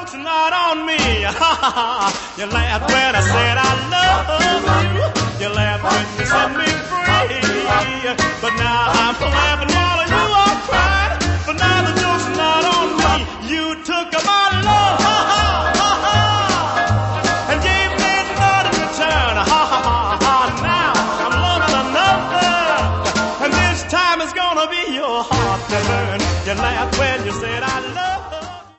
joke's not on me. You laughed when I said I love you. You laughed when you set me free. But now I'm laughing while you are crying. But now the joke's not on me. You took my love and gave me none in return. Now I'm loving another, and this time it's gonna be your heart that burn. You laughed when you said I love you.